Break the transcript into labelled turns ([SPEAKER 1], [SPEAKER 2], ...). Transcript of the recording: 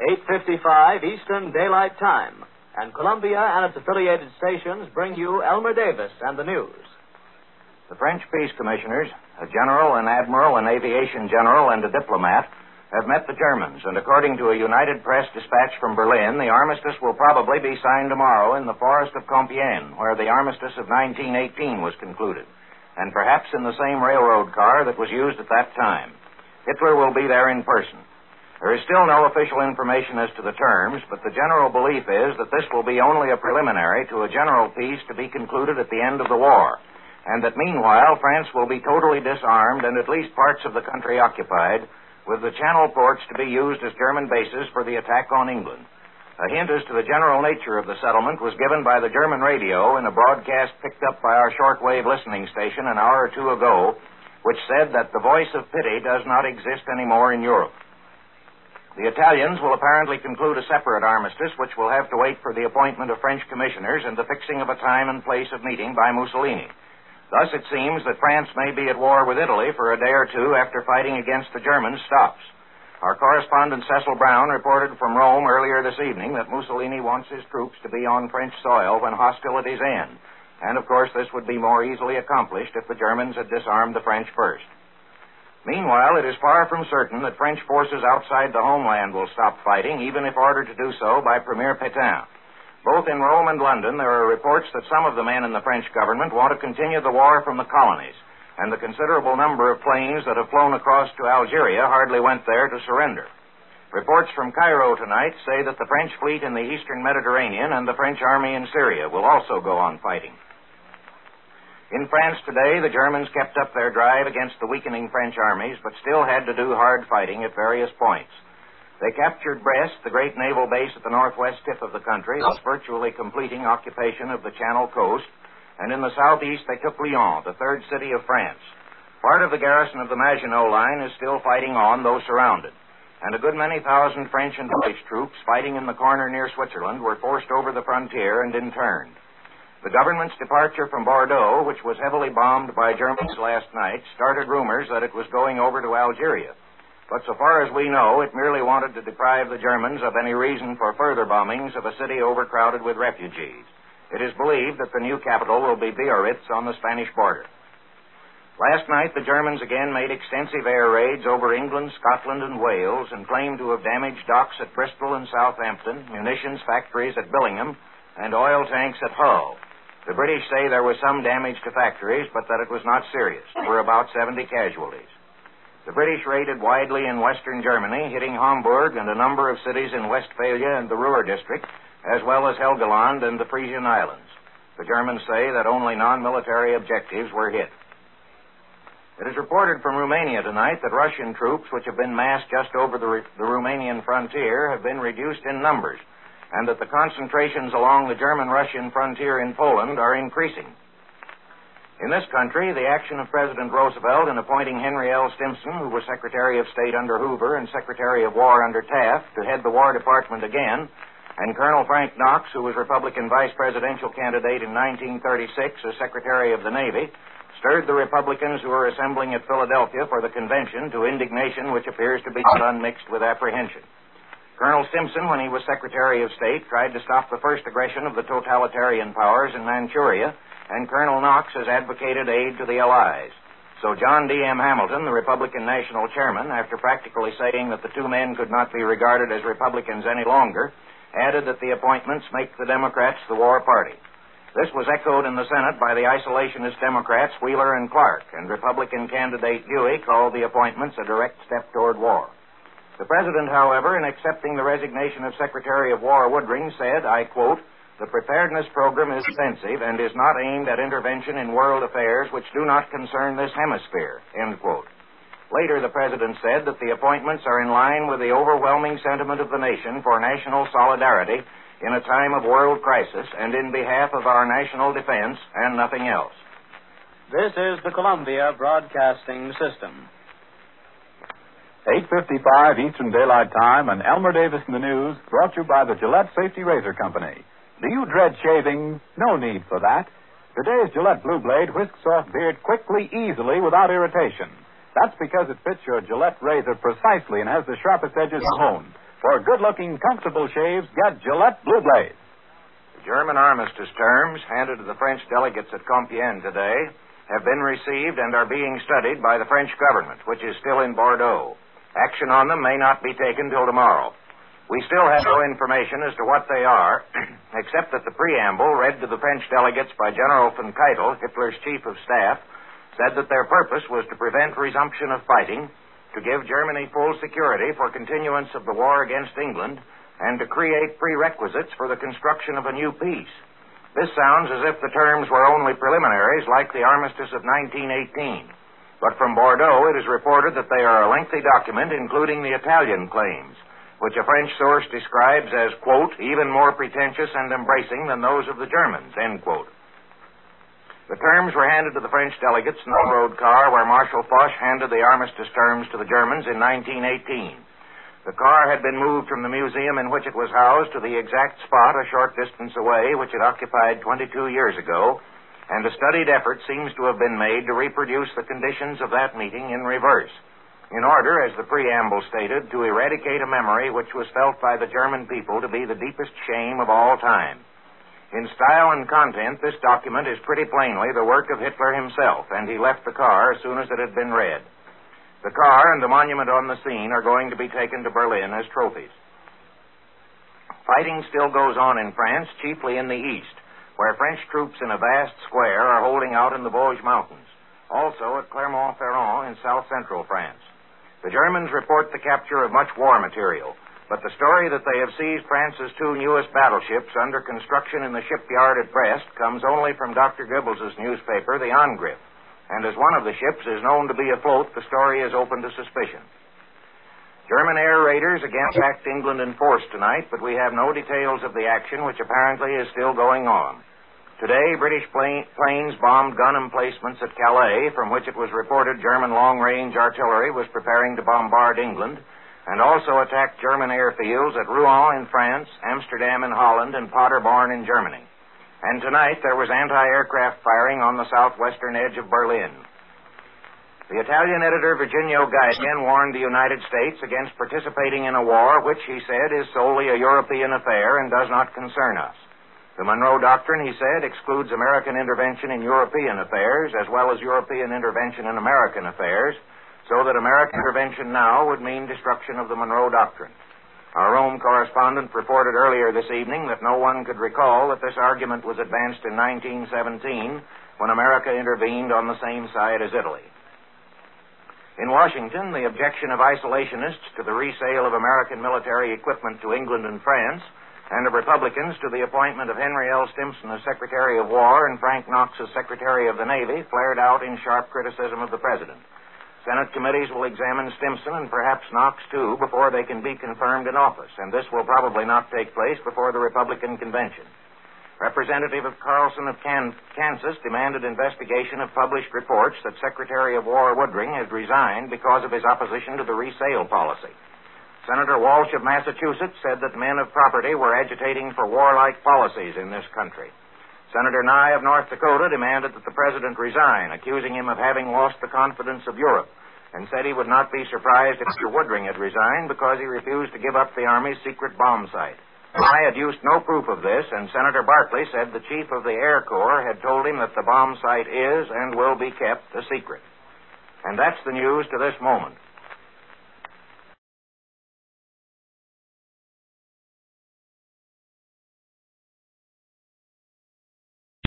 [SPEAKER 1] 8:55 Eastern Daylight Time. And Columbia and its affiliated stations bring you Elmer Davis and the news.
[SPEAKER 2] The French peace commissioners, a general, an admiral, an aviation general, and a diplomat, have met the Germans, and according to a United Press dispatch from Berlin, the armistice will probably be signed tomorrow in the forest of Compiègne, where the armistice of 1918 was concluded, and perhaps in the same railroad car that was used at that time. Hitler will be there in person. There is still no official information as to the terms, but the general belief is that this will be only a preliminary to a general peace to be concluded at the end of the war, and that meanwhile France will be totally disarmed and at least parts of the country occupied, with the Channel ports to be used as German bases for the attack on England. A hint as to the general nature of the settlement was given by the German radio in a broadcast picked up by our shortwave listening station an hour or two ago, which said that the voice of pity does not exist anymore in Europe. The Italians will apparently conclude a separate armistice, which will have to wait for the appointment of French commissioners and the fixing of a time and place of meeting by Mussolini. Thus, it seems that France may be at war with Italy for a day or two after fighting against the Germans stops. Our correspondent Cecil Brown reported from Rome earlier this evening that Mussolini wants his troops to be on French soil when hostilities end. And, of course, this would be more easily accomplished if the Germans had disarmed the French first. Meanwhile, it is far from certain that French forces outside the homeland will stop fighting, even if ordered to do so by Premier Pétain. Both in Rome and London, there are reports that some of the men in the French government want to continue the war from the colonies, and the considerable number of planes that have flown across to Algeria hardly went there to surrender. Reports from Cairo tonight say that the French fleet in the eastern Mediterranean and the French army in Syria will also go on fighting. In France today, the Germans kept up their drive against the weakening French armies, but still had to do hard fighting at various points. They captured Brest, the great naval base at the northwest tip of the country, thus virtually completing occupation of the Channel coast, and in the southeast they took Lyon, the third city of France. Part of the garrison of the Maginot Line is still fighting on, though surrounded, and a good many thousand French and British troops fighting in the corner near Switzerland were forced over the frontier and interned. The government's departure from Bordeaux, which was heavily bombed by Germans last night, started rumors that it was going over to Algeria. But so far as we know, it merely wanted to deprive the Germans of any reason for further bombings of a city overcrowded with refugees. It is believed that the new capital will be Biarritz on the Spanish border. Last night, the Germans again made extensive air raids over England, Scotland, and Wales and claimed to have damaged docks at Bristol and Southampton, munitions factories at Billingham, and oil tanks at Hull. The British say there was some damage to factories, but that it was not serious. There were about 70 casualties. The British raided widely in western Germany, hitting Hamburg and a number of cities in Westphalia and the Ruhr district, as well as Helgoland and the Frisian Islands. The Germans say that only non-military objectives were hit. It is reported from Romania tonight that Russian troops, which have been massed just over the Romanian frontier, have been reduced in numbers, and that the concentrations along the German-Russian frontier in Poland are increasing. In this country, the action of President Roosevelt in appointing Henry L. Stimson, who was Secretary of State under Hoover and Secretary of War under Taft, to head the War Department again, and Colonel Frank Knox, who was Republican vice presidential candidate in 1936 as Secretary of the Navy, stirred the Republicans who are assembling at Philadelphia for the convention to indignation which appears to be unmixed with apprehension. Colonel Stimson, when he was Secretary of State, tried to stop the first aggression of the totalitarian powers in Manchuria, and Colonel Knox has advocated aid to the Allies. So John D. M. Hamilton, the Republican National Chairman, after practically saying that the two men could not be regarded as Republicans any longer, added that the appointments make the Democrats the war party. This was echoed in the Senate by the isolationist Democrats Wheeler and Clark, and Republican candidate Dewey called the appointments a direct step toward war. The President, however, in accepting the resignation of Secretary of War Woodring, said, I quote, "The preparedness program is offensive and is not aimed at intervention in world affairs which do not concern this hemisphere," end quote. Later, the President said that the appointments are in line with the overwhelming sentiment of the nation for national solidarity in a time of world crisis and in behalf of our national defense and nothing else.
[SPEAKER 1] This is the Columbia Broadcasting System.
[SPEAKER 3] 8:55 Eastern Daylight Time, and Elmer Davis in the news, brought to you by the Gillette Safety Razor Company. Do you dread shaving? No need for that. Today's Gillette Blue Blade whisks off beard quickly, easily, without irritation. That's because it fits your Gillette razor precisely and has the sharpest edges honed. For good-looking, comfortable shaves, get Gillette Blue Blade.
[SPEAKER 2] The German armistice terms handed to the French delegates at Compiègne today have been received and are being studied by the French government, which is still in Bordeaux. Action on them may not be taken till tomorrow. We still have no information as to what they are, except that the preamble read to the French delegates by General von Keitel, Hitler's chief of staff, said that their purpose was to prevent resumption of fighting, to give Germany full security for continuance of the war against England, and to create prerequisites for the construction of a new peace. This sounds as if the terms were only preliminaries like the armistice of 1918. But from Bordeaux, it is reported that they are a lengthy document including the Italian claims, which a French source describes as, quote, even more pretentious and embracing than those of the Germans, end quote. The terms were handed to the French delegates in the road car where Marshal Foch handed the armistice terms to the Germans in 1918. The car had been moved from the museum in which it was housed to the exact spot a short distance away, which it occupied 22 years ago, and a studied effort seems to have been made to reproduce the conditions of that meeting in reverse, in order, as the preamble stated, to eradicate a memory which was felt by the German people to be the deepest shame of all time. In style and content, this document is pretty plainly the work of Hitler himself, and he left the car as soon as it had been read. The car and the monument on the scene are going to be taken to Berlin as trophies. Fighting still goes on in France, chiefly in the east, where French troops in a vast square are holding out in the Vosges Mountains, also at Clermont-Ferrand in south-central France. The Germans report the capture of much war material, but the story that they have seized France's two newest battleships under construction in the shipyard at Brest comes only from Dr. Goebbels' newspaper, the Angriff, and as one of the ships is known to be afloat, the story is open to suspicion. German air raiders again attacked England in force tonight, but we have no details of the action, which apparently is still going on. Today, British planes bombed gun emplacements at Calais, from which it was reported German long-range artillery was preparing to bombard England, and also attacked German airfields at Rouen in France, Amsterdam in Holland, and Paderborn in Germany. And tonight, there was anti-aircraft firing on the southwestern edge of Berlin. The Italian editor Virginio Gaetz warned the United States against participating in a war which, he said, is solely a European affair and does not concern us. The Monroe Doctrine, he said, excludes American intervention in European affairs as well as European intervention in American affairs, so that American intervention now would mean destruction of the Monroe Doctrine. Our Rome correspondent reported earlier this evening that no one could recall that this argument was advanced in 1917 when America intervened on the same side as Italy. In Washington, the objection of isolationists to the resale of American military equipment to England and France, and of Republicans to the appointment of Henry L. Stimson as Secretary of War and Frank Knox as Secretary of the Navy, flared out in sharp criticism of the President. Senate committees will examine Stimson and perhaps Knox, too, before they can be confirmed in office, and this will probably not take place before the Republican convention. Representative Carlson of Kansas demanded investigation of published reports that Secretary of War Woodring had resigned because of his opposition to the resale policy. Senator Walsh of Massachusetts said that men of property were agitating for warlike policies in this country. Senator Nye of North Dakota demanded that the president resign, accusing him of having lost the confidence of Europe, and said he would not be surprised if Mr. Woodring had resigned because he refused to give up the Army's secret bomb site. Nye adduced no proof of this, and Senator Barkley said the chief of the Air Corps had told him that the bomb site is and will be kept a secret. And that's the news to this moment.